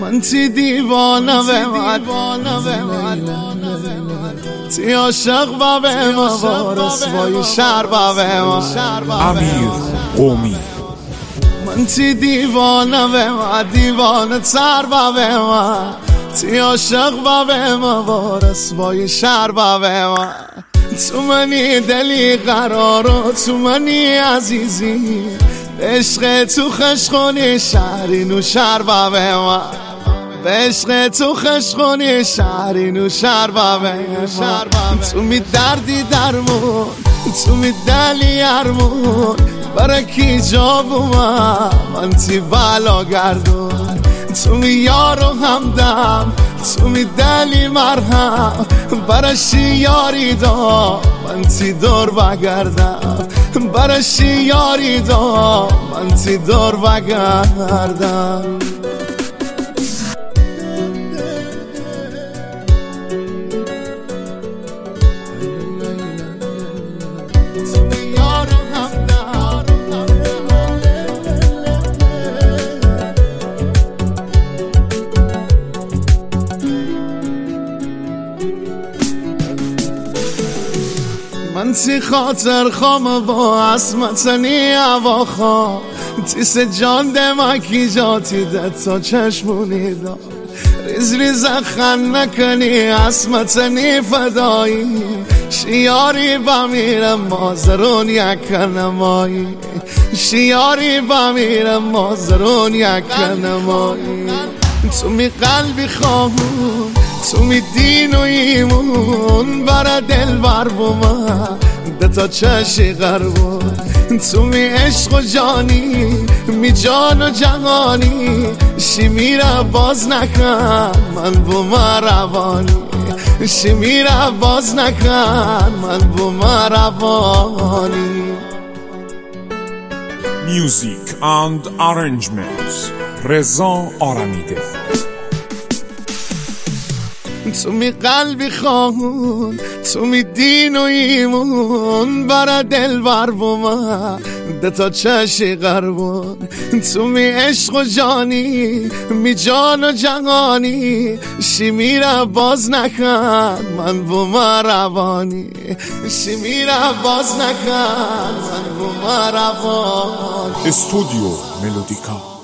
من تی دیوانه تی عاشق و به ما رسوای شهر و به ما امیر قومی. من تی دیوانه دیوانه تر و به ما تی عاشق و به ما رسوای شهر و به ما تو منی دلی قرارو تو منی عزیزی عشق تو خشخونی شهرین و شهر و به ما عشق تو خشخونی شهرین و شهر و به ما تو می دردی درمون تو می دلی ارمون برای کی جا بومم من تی بلا گردون تو می یار و همدم تو می دلی مرهم برشی یاری دا من تی دور بگردم برشی یاری دا من تی دور بگردم من تی خاطر خام با اسمتنی هوا خواه تیس جان دمکی جاتی ده تا چشمونی دا ریز ریز خن نکنی اسمتنی فدایی شیاری بمیرم مازرون یک نمایی شیاری بمیرم مازرون یک نمایی تو می قلبی خواهون تو می دین و ایمون برا دل بر بومن ده تا چشی غربون تو می عشق و جانی می جان و جهانی شی میره باز نکن من بومن روانی شی میره باز نکن من بومن روانی. Music and arrangements رضا آرمیده. تو می قلبی خواهون تو می دین و ایمون برا دل بر بومن ده تا چشی غربون تو می عشق و جانی می جان و جهانی شی میره باز نکن من بومن روانی شی میره باز نکن من بومن روانی. استودیو ملودیکا.